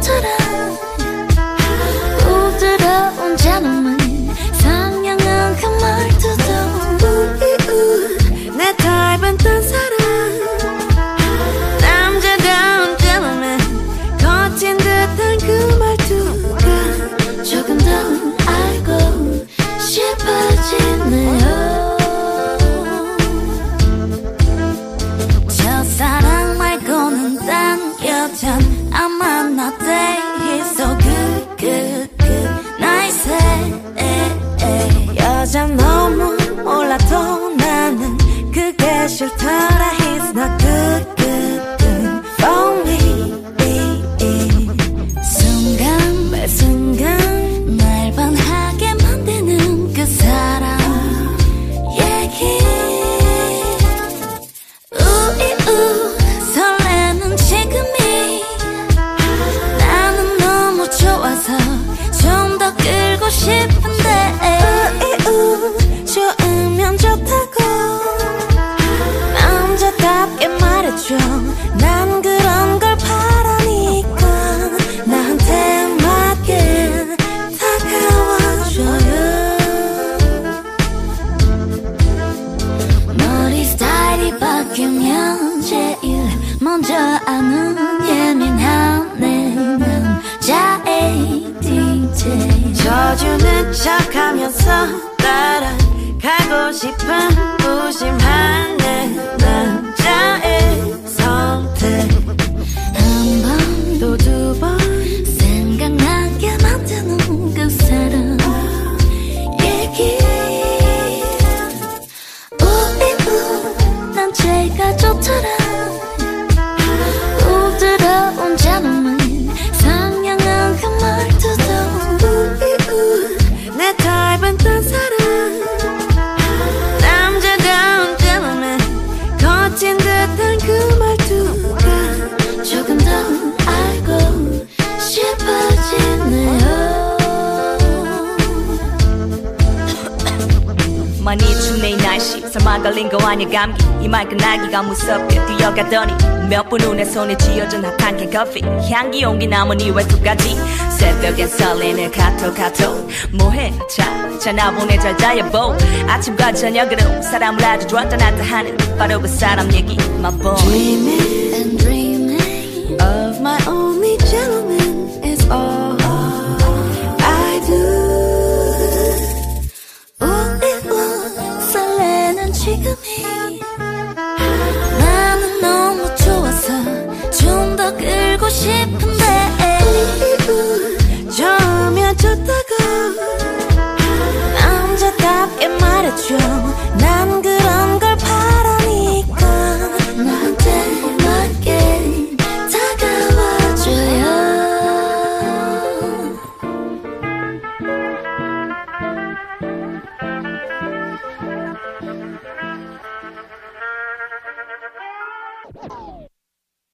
좋더라. 부드러운 잔음은 상냥한 그 말투도 내 타입은 딴 사람 남자다운 gentleman 거친 듯한 그 말투가 조금 더 알고 싶어지네요. 첫사랑 말고는 딴 여잔 안 만났대. He's so good, good, good. Nice. 여잔 너무 몰라도 나는 그게 싫더라. He's not good, good, good for me. 순간 매 순간 날 반하게 만드는 그 사람 얘기. 우이우 설레는 지금이 나는 너무 좋아서 좀 더 끌고 싶은데. 좋으면 좋다고 남자답게 말해줘. 난 그런 걸 바라니까 나한테 맞게 다가와줘요. 머리 스타일이 바뀌면 제일 먼저 아는 예민한 내 남자의 DJ. 져주는 척하면서 따라가고 싶은 무심한 내 남자의 선택. 한 번 또 두 번 생각나게 만드는 그 사람 얘기. 우이우 난 제가 좋더라. 부드러운 잔음은 상냥한 그 말투도 내 타입은 딴 사람 남자다운 gentleman 거친 듯한 그 말투가 조금 더 알고 싶어지네요. 많이 춥네 이 날씨. 설마 걸린 거 아냐 감기. 이말 끝나기가 무섭게 뛰어가더니 몇 분 후내 손에 쥐어진 핫한 캔커피 향기 온기 남은 이 외투까지. 새벽엔 설레는 카톡 뭐해 전화 보내 잘 자여보. 아침과 저녁으로 사람을 아주 좋았다 놨다 하는 바로 그 사람 얘기. My boy Dreaming And dreaming of my only gentleman is all I do. 우이우 설레는 지금이 나는 너무 좋아서 좀 더 끌고 싶은데. 좋으면 좋다고 남자답게 말해줘.